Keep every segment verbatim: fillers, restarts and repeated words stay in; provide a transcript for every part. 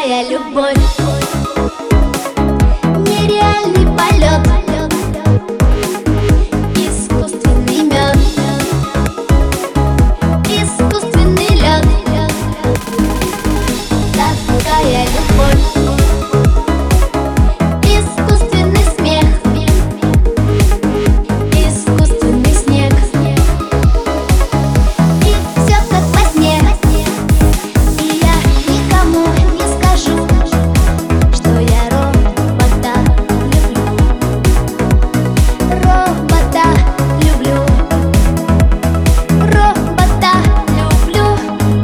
такая любовь, нереальный полет, искусственный мед, искусственный лед. Такая любовь, искусственный смех, искусственный снег. И все как во сне. И я никому не скажу, что я робота люблю. Робота люблю. Робота люблю.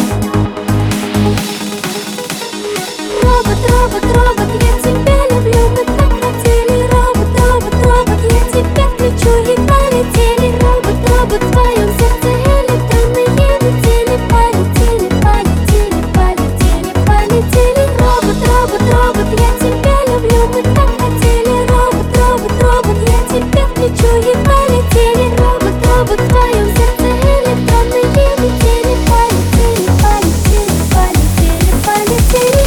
Робот, робот, робот, я тебя люблю. Мы так хотели. Робот, робот, робот, я тебя включу и полетели. Робот, робот, в твоем сердце электронные метели. Полетели, полетели, полетели, полетели. Робот, робот, робот, я тебя люблю. Мы так хотели. Робот, робот, робот, я тебя включу и полетели. Робот, робот, в твоем сердце электронные метели. Полетели, полетели, полетели, полетели.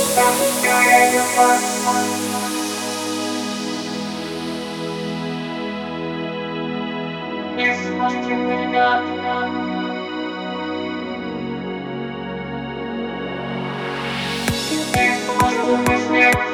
Искусственный мед. Искусственный снег.